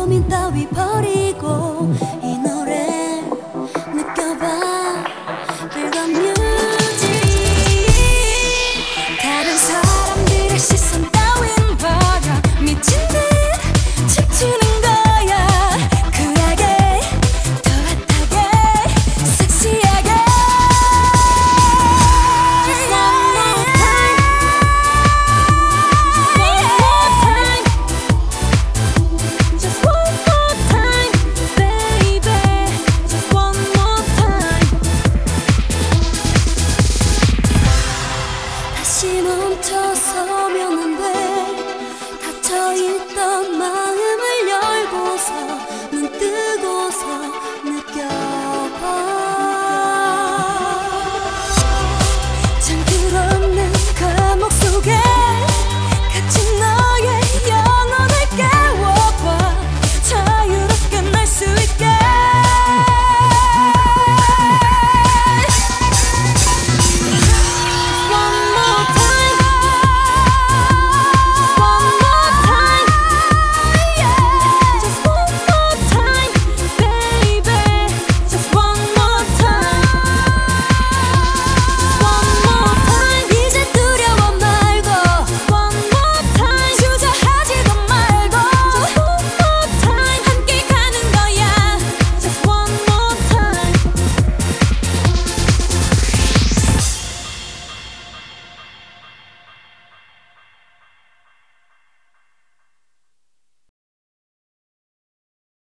고민 따위 버리고 이 노래 느껴봐. 불과 뮤직. 다른 사람들의 시선 따윈 버려. 미친 듯 춤추는 거야. 쿨하게 더 핫하게 섹시하게. Just one more time, baby. Just one more time. 다시 멈춰서면 안 돼. 닫혀있던